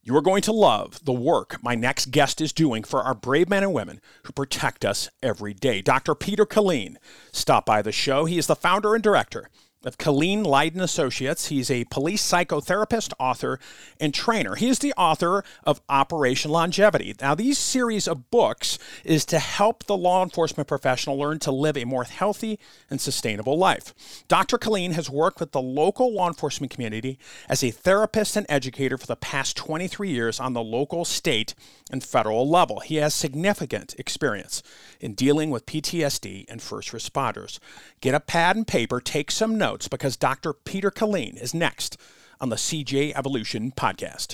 You are going to love the work my next guest is doing for our brave men and women who protect us every day. Dr. Peter Killeen stopped by the show. He is the founder and director of Killeen Leiden Associates. He's a police psychotherapist, author, and trainer. He is the author of Operation Longevity. Now, these series of books is to help the law enforcement professional learn to live a more healthy and sustainable life. Dr. Killeen has worked with the local law enforcement community as a therapist and educator for the past 23 years on the local, state, and federal level. He has significant experience in dealing with PTSD and first responders. Get a pad and paper, take some notes, because Dr. Peter Killeen is next on the CJ Evolution podcast.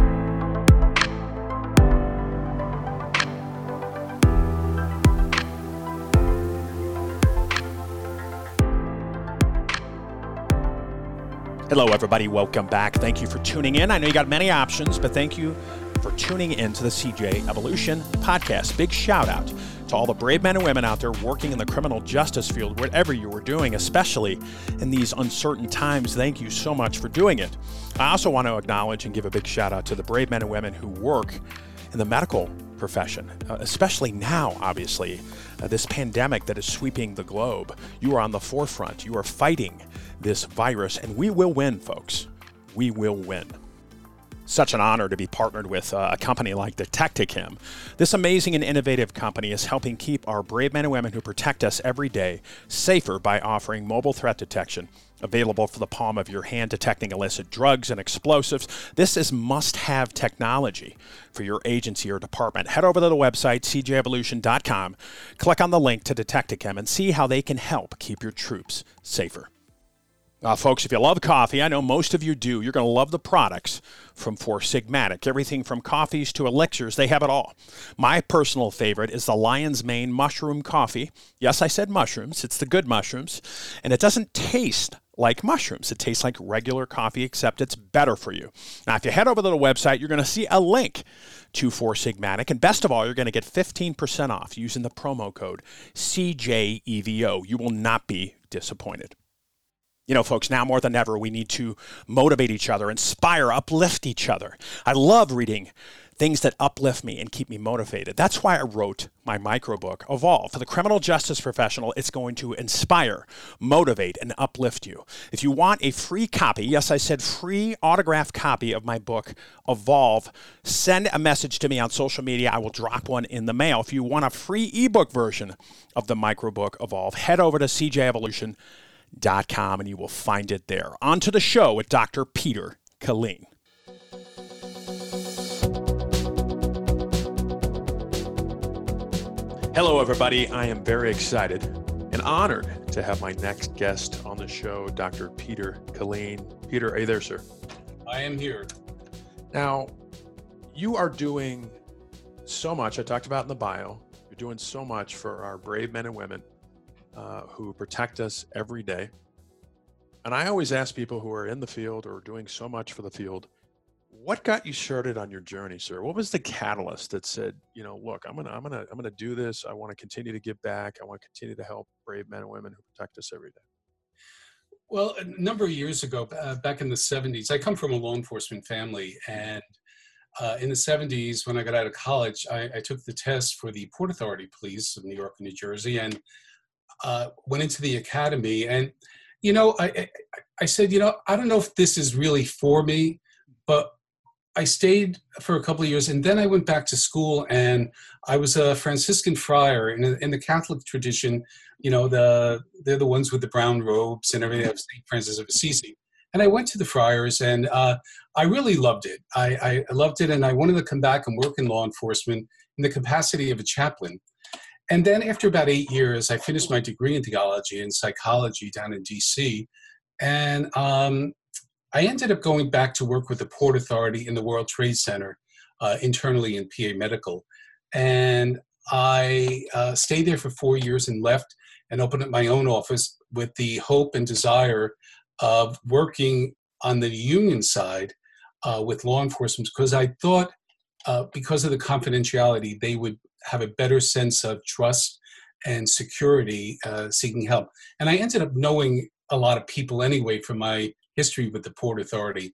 Hello, everybody. Welcome back. Thank you for tuning in. I know you got many options, but thank you for tuning in to the CJ Evolution podcast. Big shout out to all the brave men and women out there working in the criminal justice field, whatever you were doing, especially in these uncertain times. Thank you so much for doing it. I also want to acknowledge and give a big shout out to the brave men and women who work in the medical profession, especially now, obviously, this pandemic that is sweeping the globe. You are on the forefront. You are fighting this virus, and we will win, folks. We will win. Such an honor to be partnered with a company like Detecticam. This amazing and innovative company is helping keep our brave men and women who protect us every day safer by offering mobile threat detection available for the palm of your hand, detecting illicit drugs and explosives. This is must-have technology for your agency or department. Head over to the website, cjevolution.com, click on the link to Detecticam, and see how they can help keep your troops safer. Folks, if you love coffee, I know most of you do, you're going to love the products from Four Sigmatic. Everything from coffees to elixirs, they have it all. My personal favorite is the Lion's Mane Mushroom Coffee. Yes, I said mushrooms. It's the good mushrooms. And it doesn't taste like mushrooms. It tastes like regular coffee, except it's better for you. Now, if you head over to the website, you're going to see a link to Four Sigmatic. And best of all, you're going to get 15% off using the promo code CJEVO. You will not be disappointed. You know, folks, now more than ever, we need to motivate each other, inspire, uplift each other. I love reading things that uplift me and keep me motivated. That's why I wrote my microbook, Evolve. For the criminal justice professional, it's going to inspire, motivate, and uplift you. If you want a free copy, yes, I said free autographed copy of my book, Evolve, send a message to me on social media. I will drop one in the mail. If you want a free ebook version of the microbook, Evolve, head over to CJEvolution.com and you will find it there. On to the show with Dr. Peter Killeen. Hello, everybody. I am very excited and honored to have my next guest on the show, Dr. Peter Killeen. Peter, are you there, sir? I am here. Now, you are doing so much. I talked about in the bio. You're doing so much for our brave men and women who protect us every day. And I always ask people who are in the field or doing so much for the field, what got you started on your journey, sir? What was the catalyst that said, you know, look, I'm gonna do this. I want to continue to give back. I want to continue to help brave men and women who protect us every day. Well, a number of years ago, back in the 70s, I come from a law enforcement family. And in the 70s, when I got out of college, I took the test for the Port Authority Police of New York and New Jersey and went into the academy. And, you know, I said, you know, I don't know if this is really for me, but I stayed for a couple of years, and then I went back to school, and I was a Franciscan friar in the Catholic tradition. You know, they're the ones with the brown robes and everything of St. Francis of Assisi. And I went to the friars, and I really loved it. I loved it, and I wanted to come back and work in law enforcement in the capacity of a chaplain. And then after about 8 years, I finished my degree in theology and psychology down in D.C., and I ended up going back to work with the Port Authority in the World Trade Center, internally in PA Medical. And I stayed there for 4 years and left and opened up my own office with the hope and desire of working on the union side with law enforcement, because I thought because of the confidentiality, they would have a better sense of trust and security seeking help. And I ended up knowing a lot of people anyway from my history with the Port Authority.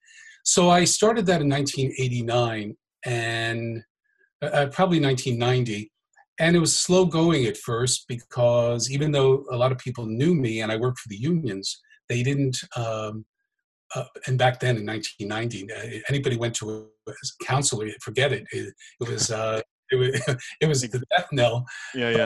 So I started that in 1989 and probably 1990. And it was slow going at first because even though a lot of people knew me and I worked for the unions, they didn't. And back then in 1990, anybody went to a counselor, forget it. It was it was it was the death knell. Yeah, But, yeah.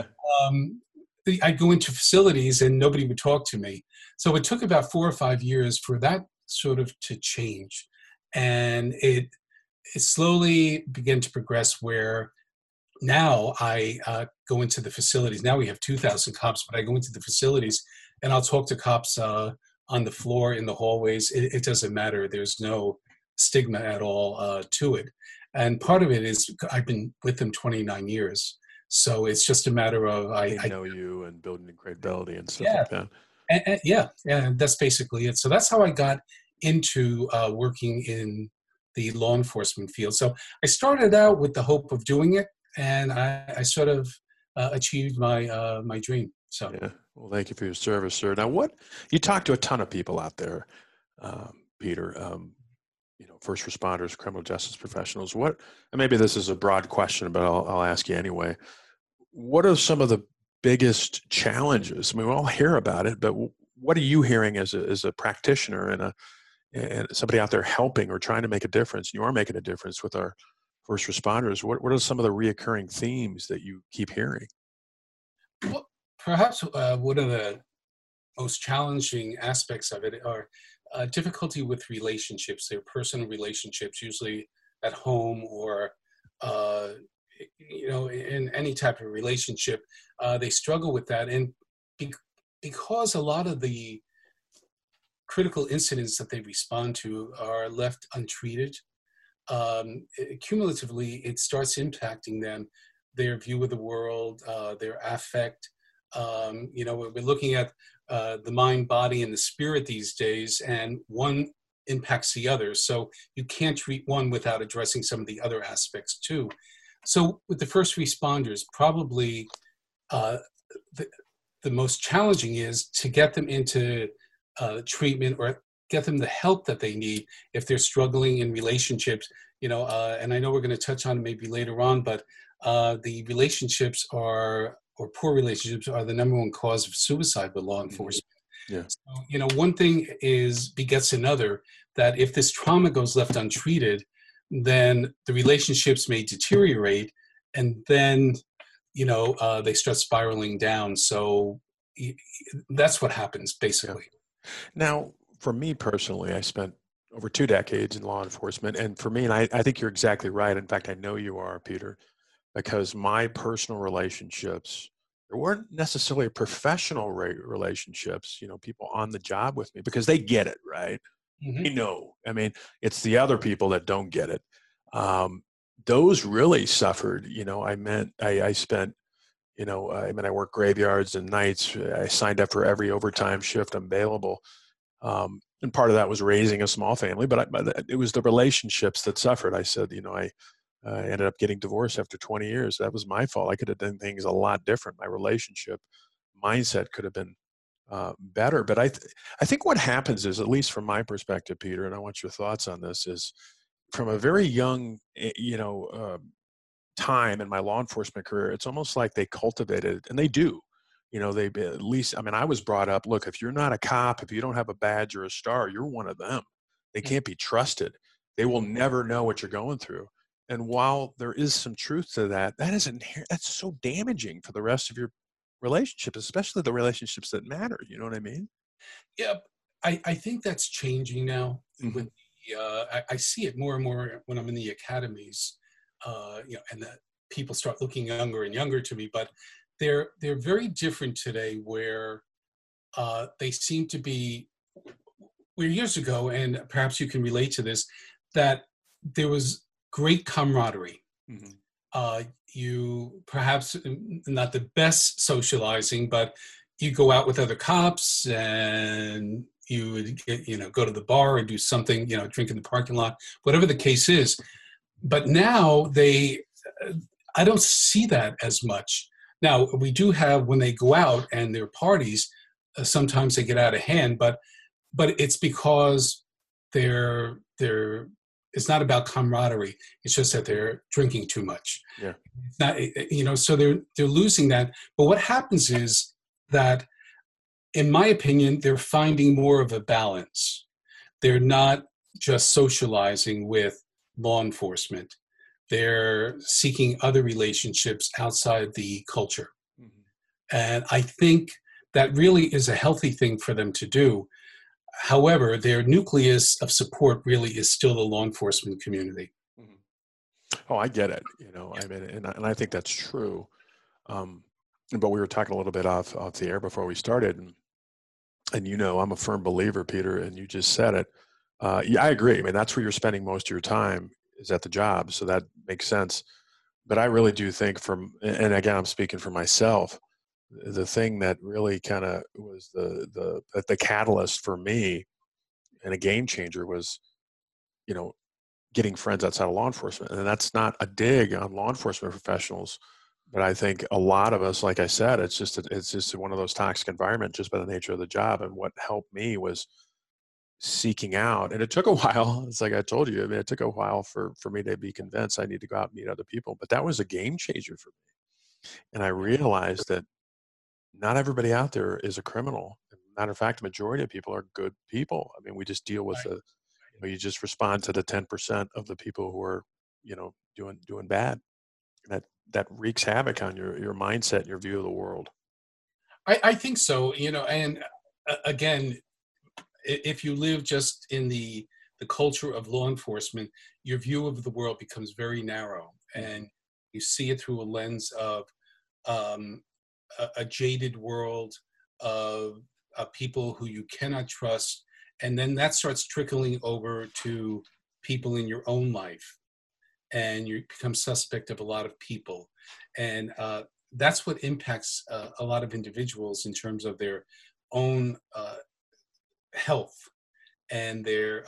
I'd go into facilities and nobody would talk to me. So it took about 4 or 5 years for that sort of to change, and it slowly began to progress where now I go into the facilities. Now we have 2,000 cops, but I go into the facilities and I'll talk to cops on the floor, in the hallways. It doesn't matter. There's no stigma at all to it. And part of it is I've been with them 29 years. So it's just a matter of They know you and building credibility and stuff yeah, like that. yeah, that's basically it. So that's how I got into working in the law enforcement field. So I started out with the hope of doing it, and I sort of achieved my dream. So Yeah. Well, thank you for your service, sir. Now, what you talk to a ton of people out there, Peter. First responders, criminal justice professionals. And maybe this is a broad question, but I'll ask you anyway. What are some of the biggest challenges? I mean, we all hear about it, but what are you hearing as a practitioner and somebody out there helping or trying to make a difference? You are making a difference with our first responders. What are some of the reoccurring themes that you keep hearing? well, perhaps one of the most challenging aspects of it are difficulty with relationships, their personal relationships, usually at home or uh, in any type of relationship. They struggle with that, and be- because a lot of the critical incidents that they respond to are left untreated, cumulatively it starts impacting them, their view of the world, their affect. We're looking at the mind, body, and the spirit these days, and one impacts the other. So you can't treat one without addressing some of the other aspects too. So with the first responders, probably uh, the, the most challenging is to get them into treatment or get them the help that they need if they're struggling in relationships. And I know we're going to touch on it maybe later on, but the relationships or poor relationships are the number one cause of suicide with law enforcement. Yeah. So, one thing begets another, that if this trauma goes left untreated, then the relationships may deteriorate, and then, they start spiraling down. So that's what happens, basically. Yeah. Now, for me personally, I spent over 2 decades in law enforcement. And for me, and I think you're exactly right. In fact, I know you are, Peter, because my personal relationships, there weren't necessarily professional relationships, people on the job with me, because they get it, right? Mm-hmm. They know. I mean, it's the other people that don't get it. Those really suffered. I spent, I worked graveyards and nights. I signed up for every overtime shift available. And part of that was raising a small family, but it was the relationships that suffered. I said, I ended up getting divorced after 20 years. That was my fault. I could have done things a lot different. My relationship mindset could have been better. But I think what happens is, at least from my perspective, Peter, and I want your thoughts on this, is from a very young, time in my law enforcement career, it's almost like they cultivated, and they do. They at least, I was brought up, look, if you're not a cop, if you don't have a badge or a star, you're one of them. They can't be trusted. They will never know what you're going through. And while there is some truth to that, that's so damaging for the rest of your relationships, especially the relationships that matter. You know what I mean? Yeah, I think that's changing now. Mm-hmm. With I see it more and more when I'm in the academies, and that people start looking younger and younger to me. But they're very different today, where they seem to be. Where years ago, and perhaps you can relate to this, that there was great camaraderie. Mm-hmm. You perhaps not the best socializing, but you go out with other cops and you would go to the bar and do something, drink in the parking lot, whatever the case is. But now I don't see that as much. Now we do have, when they go out and their parties, sometimes they get out of hand, but it's because they're it's not about camaraderie. It's just that they're drinking too much. Yeah. It's not, so they're losing that. But what happens is that, in my opinion, they're finding more of a balance. They're not just socializing with law enforcement. They're seeking other relationships outside the culture. Mm-hmm. And I think that really is a healthy thing for them to do. However, their nucleus of support really is still the law enforcement community. Mm-hmm. Oh, I get it. I mean, and I think that's true. But we were talking a little bit off the air before we started, and I'm a firm believer, Peter, and you just said it. Yeah, I agree. I mean, that's where you're spending most of your time, is at the job, so that makes sense. But I really do think, and again, I'm speaking for myself, the thing that really kind of was the catalyst for me and a game changer was, getting friends outside of law enforcement. And that's not a dig on law enforcement professionals, but I think a lot of us, like I said, it's just one of those toxic environments just by the nature of the job. And what helped me was seeking out, and it took a while. It's like I told you, I mean, it took a while for me to be convinced I need to go out and meet other people, but that was a game changer for me. And I realized that not everybody out there is a criminal. Matter of fact, the majority of people are good people. I mean, we just deal with you just respond to the 10% of the people who are, doing bad. And that wreaks havoc on your mindset and your view of the world. I think so, and again, if you live just in the culture of law enforcement, your view of the world becomes very narrow, and you see it through a lens of a jaded world of people who you cannot trust, and then that starts trickling over to people in your own life, and you become suspect of a lot of people, and that's what impacts a lot of individuals in terms of their own health and their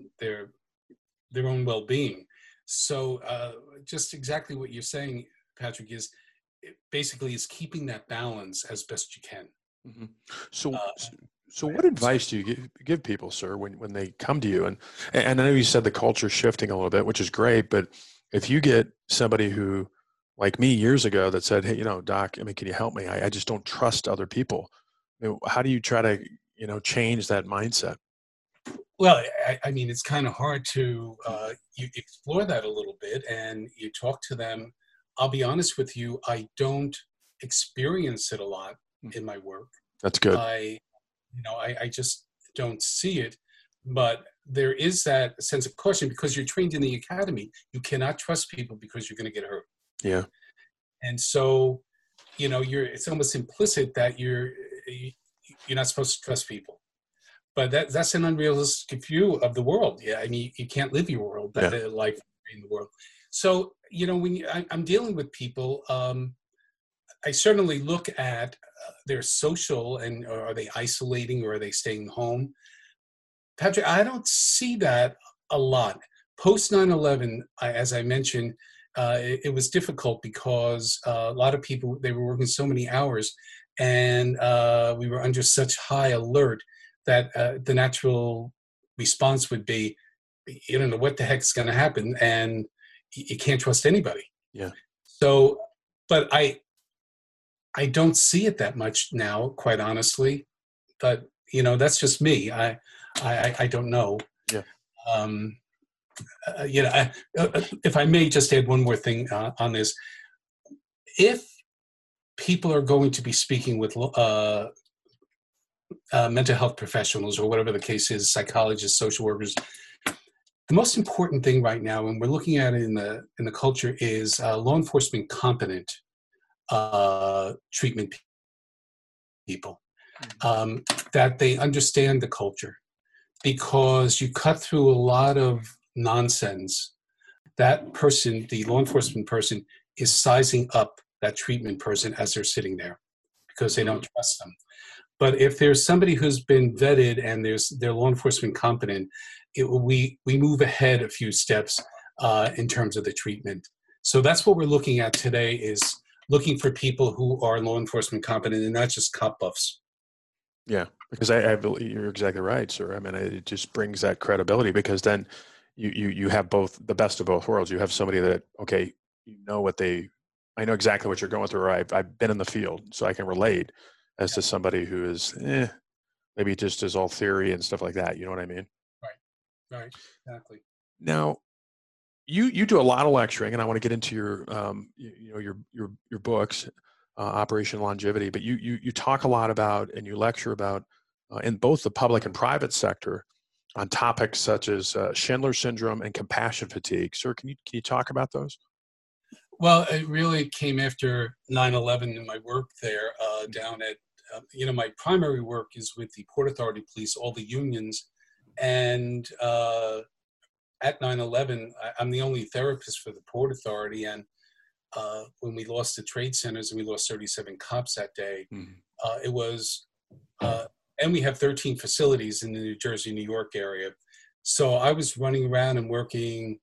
own well-being. So just exactly what you're saying, Patrick, is basically is keeping that balance as best you can. Mm-hmm. So what advice do you give people, sir, when they come to you? And I know you said the culture's shifting a little bit, which is great, but if you get somebody who, like me years ago, that said, hey, Doc, I mean, can you help me? I just don't trust other people. How do you try to, change that mindset? Well, I mean, it's kind of hard to you explore that a little bit, and you talk to them. I'll be honest with you, I don't experience it a lot in my work. That's good. I just don't see it. But there is that sense of caution because you're trained in the academy. You cannot trust people because you're going to get hurt. Yeah. And so, it's almost implicit that you're not supposed to trust people. But that's an unrealistic view of the world. Yeah, I mean, you can't live your world, life in the world. So, when I'm dealing with people, I certainly look at their social, and are they isolating or are they staying home? Patrick, I don't see that a lot. Post 9/11, as I mentioned, it was difficult because a lot of people, they were working so many hours, and we were under such high alert that the natural response would be, you don't know what the heck's going to happen, and you can't trust anybody. Yeah. So, but I don't see it that much now, quite honestly. But that's just me. I don't know. Yeah. If I may just add one more thing on this, if people are going to be speaking with mental health professionals or whatever the case is, psychologists, social workers, the most important thing right now, and we're looking at it in the culture, is law enforcement competent treatment people, that they understand the culture, because you cut through a lot of nonsense. That person, the law enforcement person, is sizing up that treatment person as they're sitting there because they don't trust them. But if there's somebody who's been vetted and they're law enforcement competent, we move ahead a few steps in terms of the treatment. So that's what we're looking at today, is looking for people who are law enforcement competent and not just cop buffs. Yeah, because I believe you're exactly right, sir. I mean, it just brings that credibility, because then you have both the best of both worlds. You have somebody that, okay, you know what they, I know exactly what you're going through. Or I've been in the field, so I can relate, as to somebody who is maybe just is all theory and stuff like that. You know what I mean? Right, right, exactly. Now, you do a lot of lecturing, and I want to get into your your books, Operation Longevity. But you talk a lot about, and you lecture about, in both the public and private sector, on topics such as Schindler syndrome and compassion fatigue. Sir, can you talk about those? Well, it really came after 9/11 in my work there down at, my primary work is with the Port Authority Police, all the unions. And at 9/11, I'm the only therapist for the Port Authority. And when we lost the trade centers and we lost 37 cops that day, it was, and we have 13 facilities in the New Jersey, New York area. So I was running around and working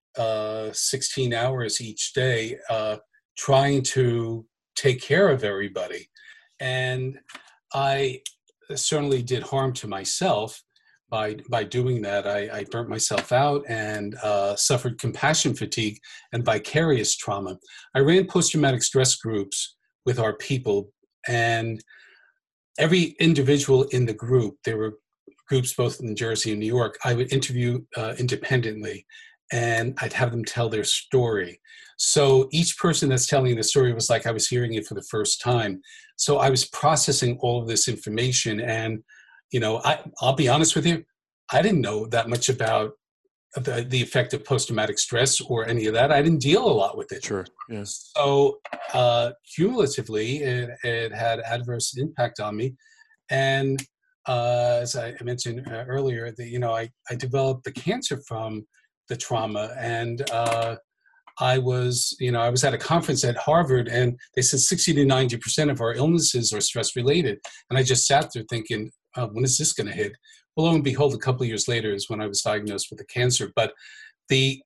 16 hours each day, trying to take care of everybody. And I certainly did harm to myself by doing that. I burnt myself out and suffered compassion fatigue and vicarious trauma. I ran post-traumatic stress groups with our people, and every individual in the group, there were groups both in New Jersey and New York, I would interview independently, and I'd have them tell their story. So each person that's telling the story was like I was hearing it for the first time. So I was processing all of this information. And, I'll be honest with you, I didn't know that much about the effect of post-traumatic stress or any of that. I didn't deal a lot with it. Sure. Yes. So cumulatively, it had adverse impact on me. And as I mentioned earlier, I developed the cancer from the trauma. And I was at a conference at Harvard, and they said 60 to 90% of our illnesses are stress related. And I just sat there thinking, when is this going to hit? Well, lo and behold, a couple of years later is when I was diagnosed with the cancer. But the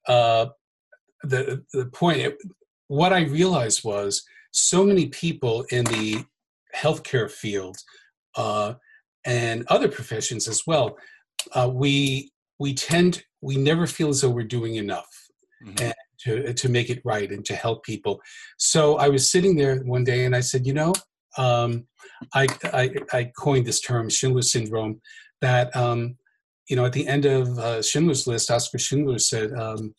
point, what I realized was so many people in the healthcare field and other professions as well, we never feel as though we're doing enough and to make it right and to help people. So I was sitting there one day and I said, I coined this term, Schindler syndrome, that, at the end of Schindler's List, Oskar Schindler said,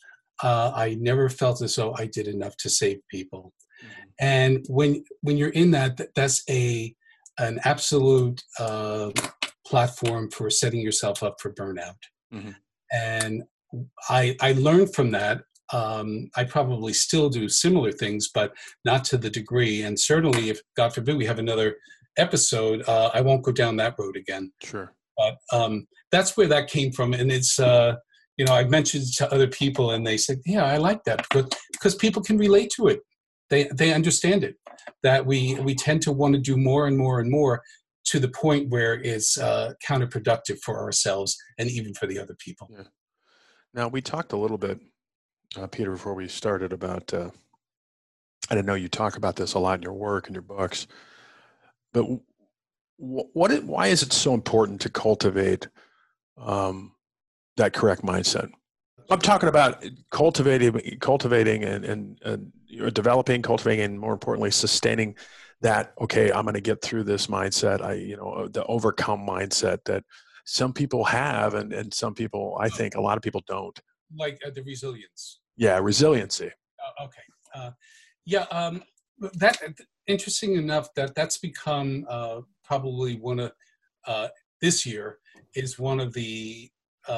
I never felt as though I did enough to save people. And when you're in that's an absolute platform for setting yourself up for burnout. And I learned from that. I probably still do similar things, but not to the degree. And certainly, if God forbid we have another episode, I won't go down that road again. Sure. But that's where that came from. And it's, I mentioned it to other people and they said, yeah, I like that because people can relate to it. They understand it, that we tend to want to do more and more and more to the point where it's counterproductive for ourselves and even for the other people. Yeah. Now, we talked a little bit, Peter, before we started about, I didn't know you talk about this a lot in your work and your books, but why is it so important to cultivate that correct mindset? I'm talking about cultivating and developing, cultivating, and more importantly, sustaining that. Okay, I'm going to get through this mindset. The overcome mindset that some people have, and some people, I think, a lot of people don't. Like the resilience. Yeah, resiliency. Okay. That interesting enough that's become probably one of this year is one of the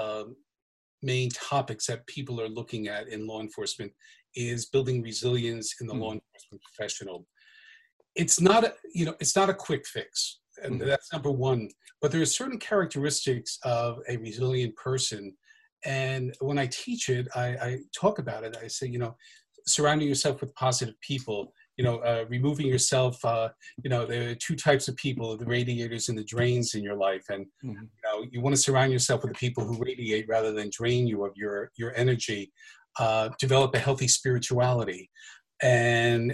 main topics that people are looking at in law enforcement is building resilience in the law enforcement professional. It's not a quick fix, and that's number one. But there are certain characteristics of a resilient person, and when I teach it, I talk about it. I say, surrounding yourself with positive people. Removing yourself, there are two types of people, the radiators and the drains in your life. And, you want to surround yourself with the people who radiate rather than drain you of your energy. Develop a healthy spirituality and,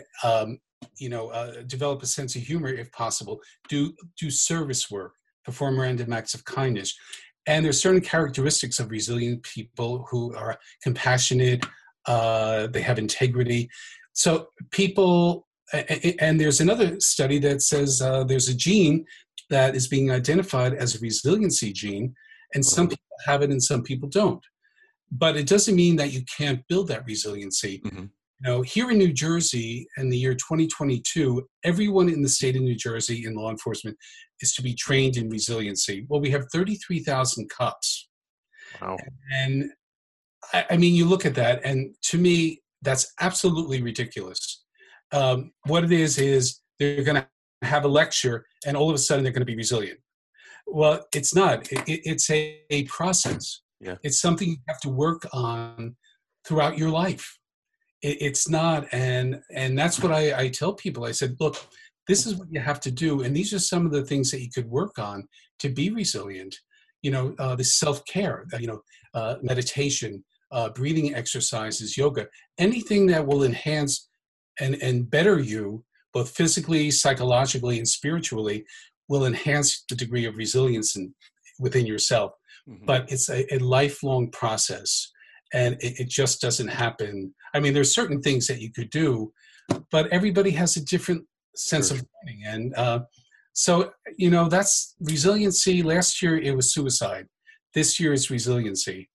develop a sense of humor if possible. Do service work, perform random acts of kindness. And there's certain characteristics of resilient people who are compassionate, they have integrity. So people, and there's another study that says there's a gene that is being identified as a resiliency gene, and some people have it and some people don't. But it doesn't mean that you can't build that resiliency. Mm-hmm. You know, here in New Jersey, in the year 2022, everyone in the state of New Jersey in law enforcement is to be trained in resiliency. Well, we have 33,000 cops. Wow. And I mean, you look at that, and to me, that's absolutely ridiculous. What it is they're going to have a lecture, and all of a sudden they're going to be resilient. Well, it's not. It's a process. Yeah. It's something you have to work on throughout your life. It's not, and that's what I tell people. I said, look, this is what you have to do, and these are some of the things that you could work on to be resilient. You know, the self-care, meditation, breathing exercises, yoga, anything that will enhance and better you, both physically, psychologically, and spiritually, will enhance the degree of resilience within yourself. Mm-hmm. But it's a lifelong process. And it just doesn't happen. I mean, there's certain things that you could do, but everybody has a different sense of learning. And so, you know, that's resiliency. Last year, it was suicide. This year, it's resiliency.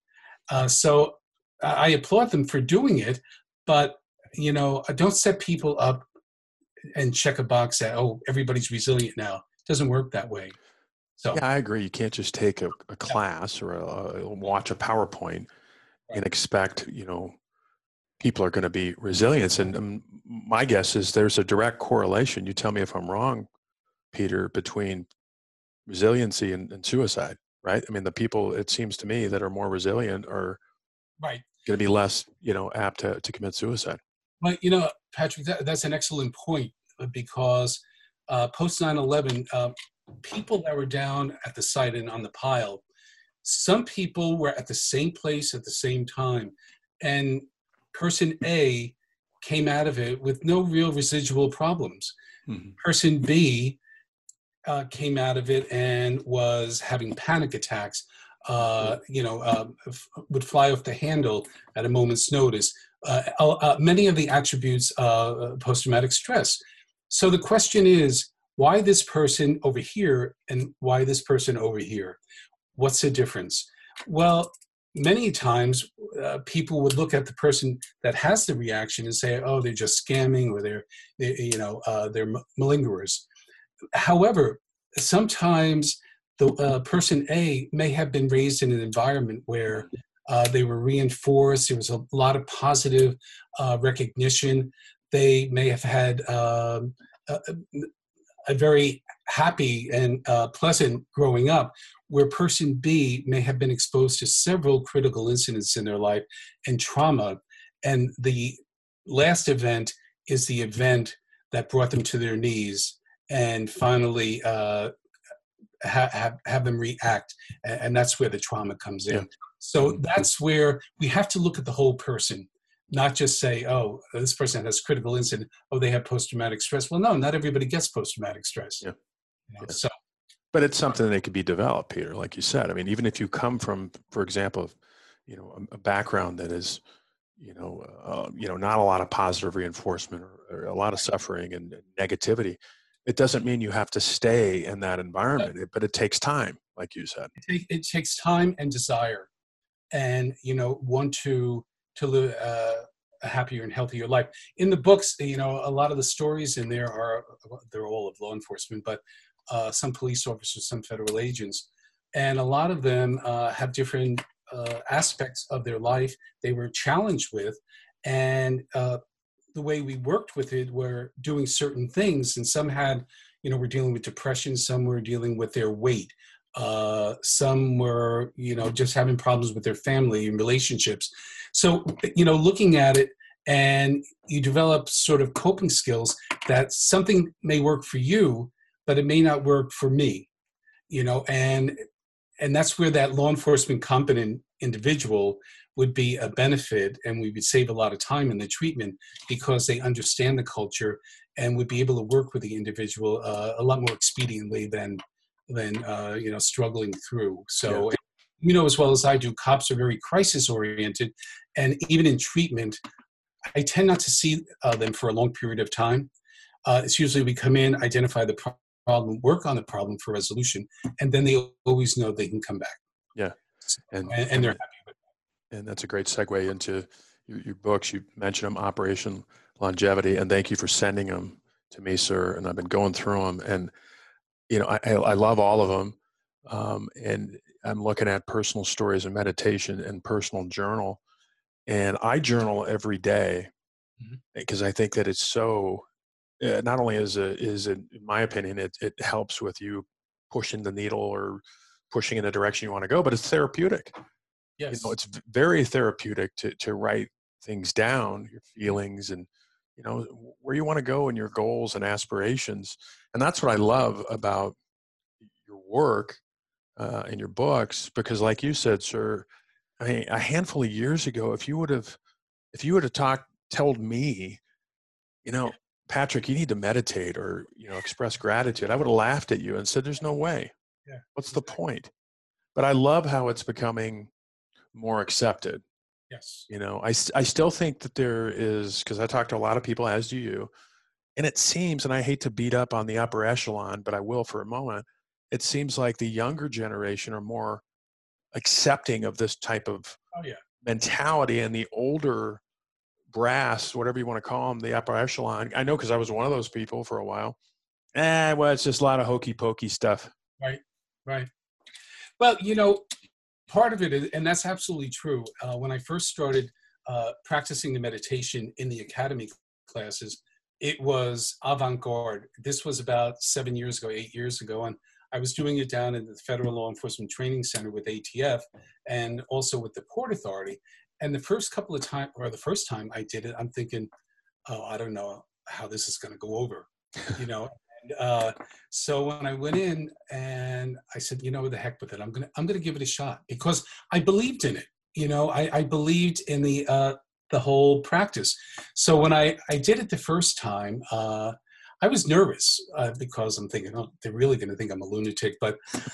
So I applaud them for doing it, but, you know, don't set people up and check a box that, oh, everybody's resilient now. It doesn't work that way. So yeah, I agree. You can't just take a class or watch a PowerPoint and expect, you know, people are going to be resilient. And my guess is there's a direct correlation. You tell me if I'm wrong, Peter, between resiliency and suicide, right? I mean, the people, it seems to me, that are more resilient are right going to be less, you know, apt to commit suicide. Well, you know, Patrick, that's an excellent point, because post 9/11, people that were down at the site and on the pile, some people were at the same place at the same time, and person A came out of it with no real residual problems. Mm-hmm. Person B came out of it and was having panic attacks, would fly off the handle at a moment's notice. Many of the attributes of post-traumatic stress. So the question is, why this person over here and why this person over here? What's the difference? Well, many times people would look at the person that has the reaction and say, "Oh, they're just scamming," or they're malingerers. However, sometimes the person A may have been raised in an environment where they were reinforced. There was a lot of positive recognition. They may have had a very happy and pleasant growing up, where person B may have been exposed to several critical incidents in their life and trauma. And the last event is the event that brought them to their knees and finally have them react. And that's where the trauma comes in. Yeah. So that's where we have to look at the whole person, not just say, oh, this person has critical incident. Oh, they have post-traumatic stress. Well, no, not everybody gets post-traumatic stress. Yeah. You know, so. But it's something that could be developed, Peter, like you said. I mean, even if you come from, for example, you know, a background that is, not a lot of positive reinforcement or a lot of suffering and negativity, it doesn't mean you have to stay in that environment, but it takes time, like you said. It takes time and desire, and, you know, want to live a happier and healthier life. In the books, you know, a lot of the stories in there they're all of law enforcement, but some police officers, some federal agents, and a lot of them have different aspects of their life they were challenged with, and the way we worked with it were doing certain things, and some had, you know, were dealing with depression, some were dealing with their weight, some were, you know, just having problems with their family and relationships. So, you know, looking at it, and you develop sort of coping skills that something may work for you, but it may not work for me, you know, and that's where that law enforcement competent individual would be a benefit, and we would save a lot of time in the treatment because they understand the culture and would be able to work with the individual a lot more expediently than struggling through. So, you know as well as I do, cops are very crisis oriented, and even in treatment, I tend not to see them for a long period of time. It's usually we come in, identify the problem, work on the problem for resolution, and then they always know they can come back. Yeah. And they're happy with it. And that's a great segue into your books. You mentioned them, Operation Longevity, and thank you for sending them to me, sir. And I've been going through them, and I love all of them. And I'm looking at personal stories and meditation and personal journal, and I journal every day because I think that it's so. Not only is it, in my opinion, it helps with you pushing the needle or pushing in the direction you want to go, but it's therapeutic. Yes. It's very therapeutic to write things down, your feelings, and where you want to go and your goals and aspirations. And that's what I love about your work and your books, because like you said, sir, I mean, a handful of years ago, if you would have told me, Patrick, you need to meditate or, express gratitude, I would have laughed at you and said, there's no way. Yeah. What's the point? But I love how it's becoming more accepted. Yes. I still think that there is, because I talk to a lot of people, as do you, and it seems, and I hate to beat up on the upper echelon, but I will for a moment, it seems like the younger generation are more accepting of this type of mentality, and the older brass, whatever you want to call them, the upper echelon. I know because I was one of those people for a while. Well, it's just a lot of hokey pokey stuff. Right. Well, part of it is, and that's absolutely true. When I first started practicing the meditation in the academy classes, it was avant-garde. This was about 8 years ago, and I was doing it down in the Federal Law Enforcement Training Center with ATF and also with the Port Authority. And the first time I did it, I'm thinking, oh, I don't know how this is going to go over, And, so when I went in and I said, the heck with it, I'm gonna give it a shot, because I believed in it. I believed in the whole practice. So when I did it the first time, I was nervous because I'm thinking, oh, they're really going to think I'm a lunatic. But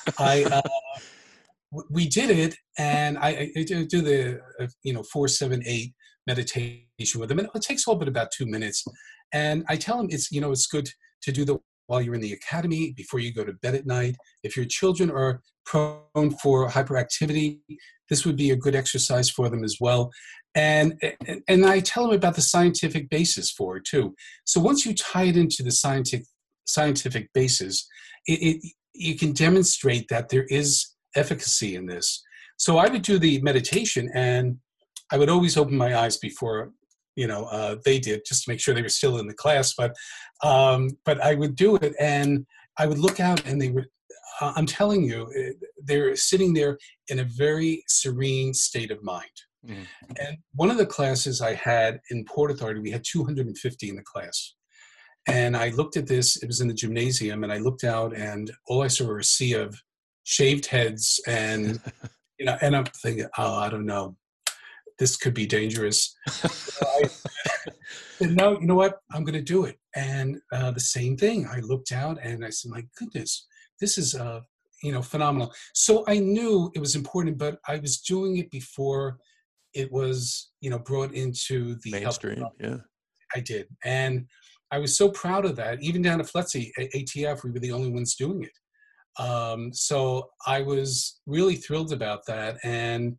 we did it, and I do the 4-7-8 meditation with them, and it takes all but about 2 minutes. And I tell them it's good to do that while you're in the academy, before you go to bed at night. If your children are prone for hyperactivity, this would be a good exercise for them as well. And I tell them about the scientific basis for it too. So once you tie it into the scientific basis, you can demonstrate that there is efficacy in this. So I would do the meditation, and I would always open my eyes before they did, just to make sure they were still in the class. But I would do it, and I would look out, and they were, I'm telling you, they're sitting there in a very serene state of mind. Mm-hmm. And one of the classes I had in Port Authority, we had 250 in the class. And I looked at this, it was in the gymnasium, and I looked out, and all I saw were a sea of shaved heads, and, and I'm thinking, oh, I don't know, this could be dangerous. So I said, no, you know what? I'm going to do it. And the same thing. I looked out and I said, my goodness, this is, phenomenal. So I knew it was important, but I was doing it before it was, brought into the mainstream. Yeah, I did. And I was so proud of that. Even down at FLETC, ATF, we were the only ones doing it. So I was really thrilled about that. And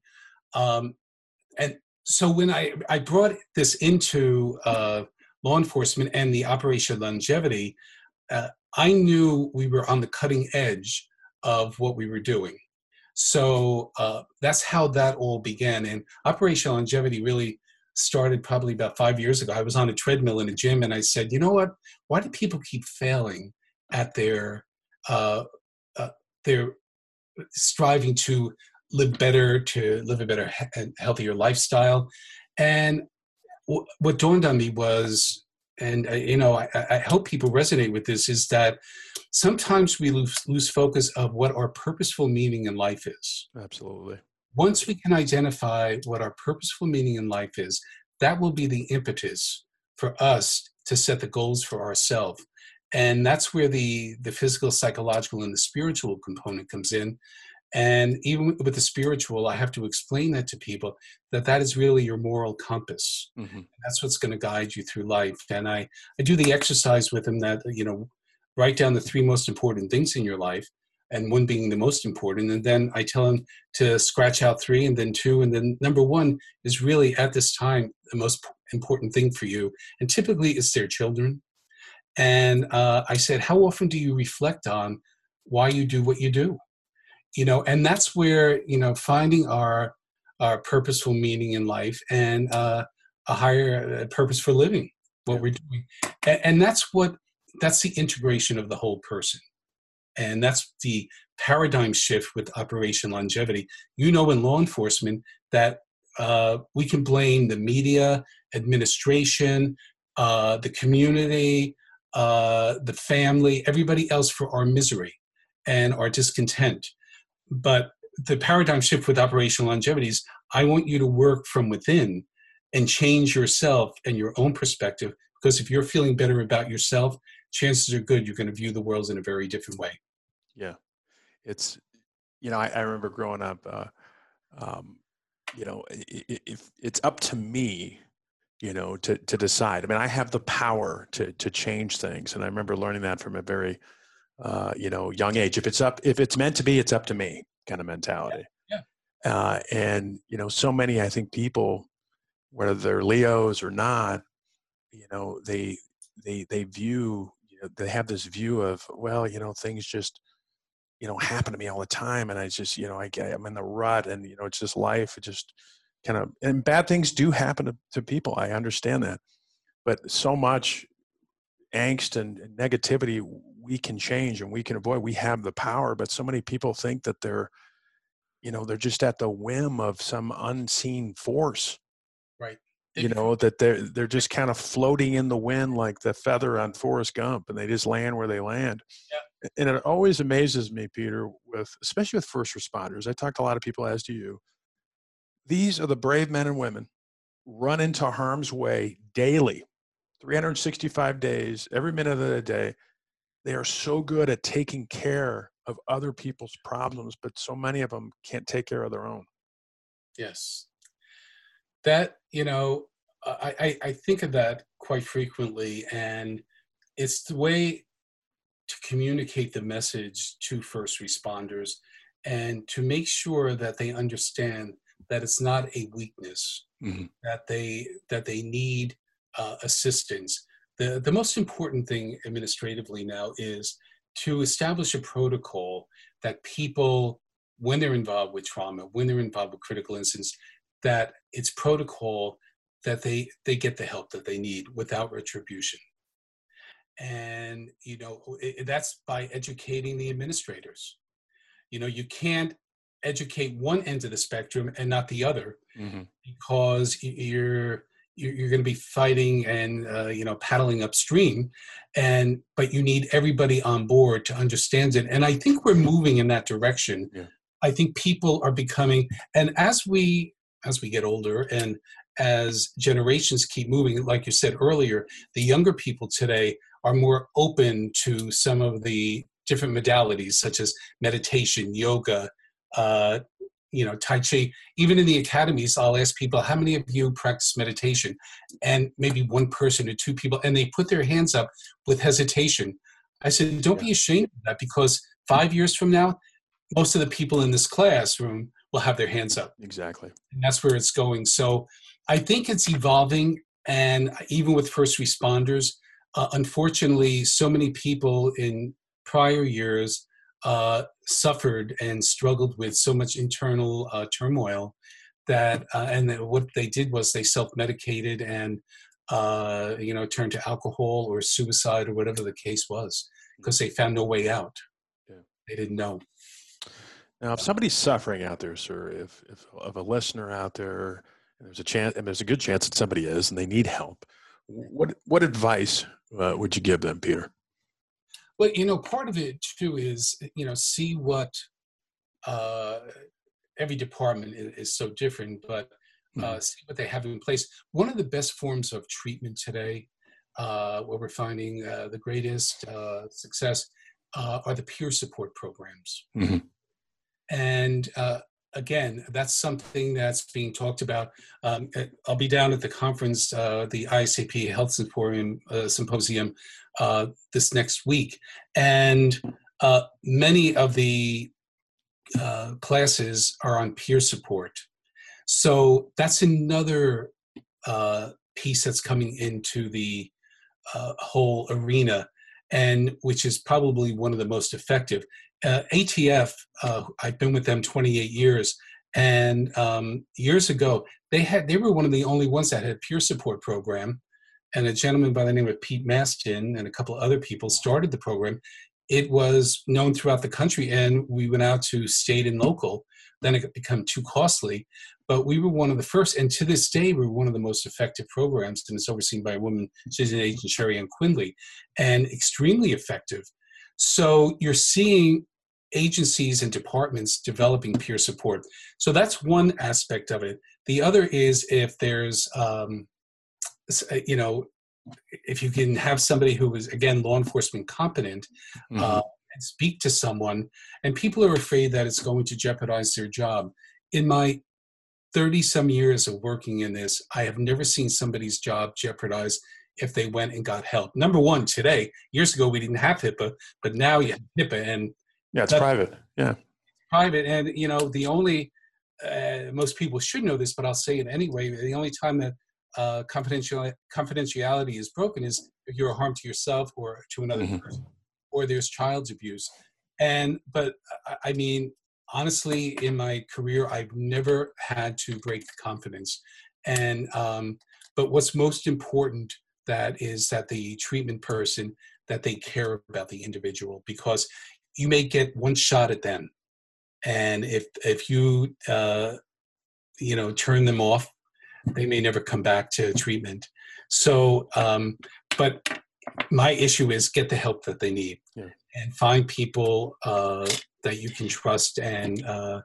so when I brought this into law enforcement and the Operation Longevity, I knew we were on the cutting edge of what we were doing. So that's how that all began. And Operation Longevity really started probably about 5 years ago. I was on a treadmill in a gym, and I said, you know what? Why do people keep failing at their striving to live better, to live a better and healthier lifestyle? And what dawned on me was, and I hope people resonate with this, is that sometimes we lose focus of what our purposeful meaning in life is. Absolutely. Once we can identify what our purposeful meaning in life is, that will be the impetus for us to set the goals for ourselves. And that's where the physical, psychological, and the spiritual component comes in. And even with the spiritual, I have to explain that to people, that that is really your moral compass. Mm-hmm. That's what's going to guide you through life. And I do the exercise with them that, write down the three most important things in your life, and one being the most important. And then I tell them to scratch out three, and then two. And then number one is really at this time the most important thing for you. And typically it's their children. And I said, how often do you reflect on why you do what you do? And that's where, finding our purposeful meaning in life, and a higher purpose for living what we're doing. And that's the integration of the whole person. And that's the paradigm shift with Operation Longevity. In law enforcement that we can blame the media, administration, the community, the family, everybody else for our misery and our discontent. But the paradigm shift with Operation Longevity is, I want you to work from within and change yourself and your own perspective, because if you're feeling better about yourself, chances are good you're going to view the world in a very different way. Yeah. It's, I remember growing up, if it's up to me, to decide. I mean, I have the power to change things. And I remember learning that from a very, young age. If it's meant to be, it's up to me kind of mentality. Yeah. And, so many, I think, people, whether they're Leos or not, they view, they have this view of, well, things just, happen to me all the time. And I just, I'm in the rut, and, it's just life. It just kind of, and bad things do happen to people. I understand that. But so much angst and negativity we can change and we can avoid. We have the power, but so many people think that they're just at the whim of some unseen force. Right. That they're just kind of floating in the wind like the feather on Forrest Gump, and they just land where they land. Yeah. And it always amazes me, Peter, especially with first responders. I talk to a lot of people, as do you. These are the brave men and women run into harm's way daily, 365 days, every minute of the day. They are so good at taking care of other people's problems, but so many of them can't take care of their own. Yes. That, I think of that quite frequently, and it's the way to communicate the message to first responders, and to make sure that they understand that it's not a weakness, mm-hmm. that they need assistance. The most important thing administratively now is to establish a protocol that people, when they're involved with trauma, when they're involved with critical incidents, that it's protocol that they get the help that they need without retribution. And, that's by educating the administrators. You can't educate one end of the spectrum and not the other, mm-hmm. because you're going to be fighting and, paddling upstream, but you need everybody on board to understand it. And I think we're moving in that direction. Yeah. I think people are becoming, and as we get older and as generations keep moving, like you said earlier, the younger people today are more open to some of the different modalities, such as meditation, yoga, Tai Chi. Even in the academies, I'll ask people, how many of you practice meditation? And maybe one person or two people, and they put their hands up with hesitation. I said, don't be ashamed of that, because 5 years from now, most of the people in this classroom will have their hands up. Exactly. And that's where it's going. So I think it's evolving. And even with first responders, unfortunately, so many people in prior years suffered and struggled with so much internal turmoil that, and what they did was they self-medicated and, turned to alcohol or suicide or whatever the case was, because they found no way out. Yeah. They didn't know. Now, if somebody's suffering out there, sir, if a listener out there, and there's a chance, and there's a good chance that somebody is, and they need help, what advice would you give them, Peter? Well, part of it too is, see what every department is so different, but see what they have in place. One of the best forms of treatment today, where we're finding the greatest success, are the peer support programs. Mm-hmm. And again, that's something that's being talked about. I'll be down at the conference, the ISAP Health Symposium this next week. And many of the classes are on peer support. So that's another piece that's coming into the whole arena, and which is probably one of the most effective. ATF, I've been with them 28 years, and years ago they were one of the only ones that had a peer support program, and a gentleman by the name of Pete Mastin and a couple of other people started the program. It was known throughout the country, and we went out to state and local. Then it became too costly, but we were one of the first, and to this day, we're one of the most effective programs, and it's overseen by a woman, Susan Agent Sherry Ann Quindley, and extremely effective. So you're seeing agencies and departments developing peer support. So that's one aspect of it. The other is if there's, if you can have somebody who is, again, law enforcement competent, and speak to someone, and people are afraid that it's going to jeopardize their job. In my 30-some years of working in this, I have never seen somebody's job jeopardized if they went and got help. Number one, today, years ago, we didn't have HIPAA, but now you have HIPAA. And yeah, it's private. Yeah. Private. And, the only, most people should know this, but I'll say it anyway, the only time that confidentiality is broken is if you're a harm to yourself or to another person, or there's child abuse. But I mean, honestly, in my career, I've never had to break the confidence. But what's most important that is that the treatment person, that they care about the individual, because you may get one shot at them. And if you, turn them off, they may never come back to treatment. So, but my issue is get the help that they need, and find people that you can trust, and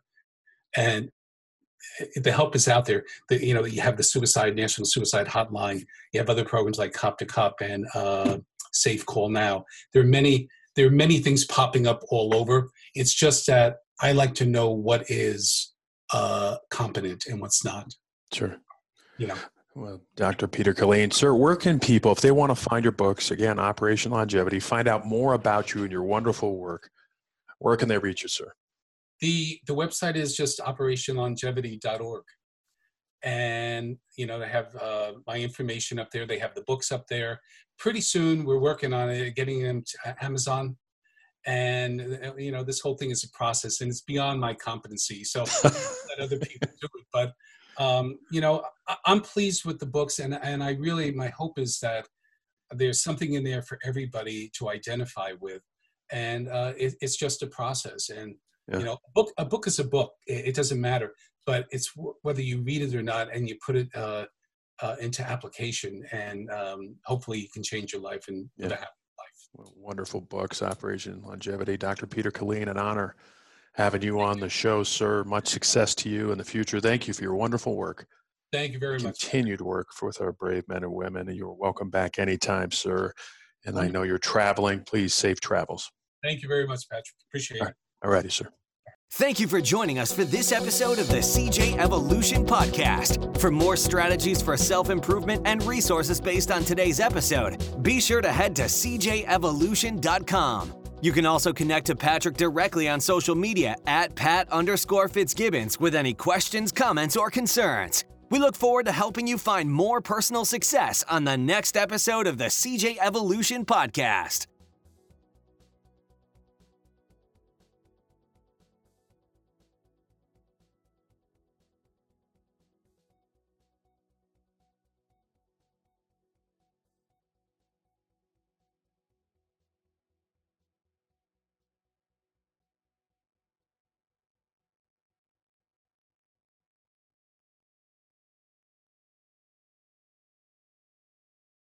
the help is out there. You have the National Suicide Hotline. You have other programs like Cop to Cop and Safe Call Now. There are many things popping up all over. It's just that I like to know what is competent and what's not. Sure. Well, Dr. Peter Killeen, sir, where can people, if they want to find your books, again, Operation Longevity, find out more about you and your wonderful work, where can they reach you, sir? The website is just operationlongevity.org. And, they have my information up there. They have the books up there. Pretty soon, we're working on it, getting them to Amazon. And, this whole thing is a process, and it's beyond my competency. So let other people do it. But I'm pleased with the books, and I really, my hope is that there's something in there for everybody to identify with, and it's just a process. And a book is a book. It doesn't matter, but it's whether you read it or not, and you put it into application, and hopefully you can change your life and live a happy life. Well, wonderful books, Operation Longevity. Dr. Peter Killeen, an honor having you on the show, sir. Much success to you in the future. Thank you for your wonderful work. Thank you very much. Continued work with our brave men and women. And you're welcome back anytime, sir. And I know you're traveling. Please, safe travels. Thank you very much, Patrick. Appreciate it. All righty, sir. Thank you for joining us for this episode of the CJ Evolution Podcast. For more strategies for self-improvement and resources based on today's episode, be sure to head to cjevolution.com. You can also connect to Patrick directly on social media at Pat_Fitzgibbons with any questions, comments, or concerns. We look forward to helping you find more personal success on the next episode of the CJ Evolution Podcast.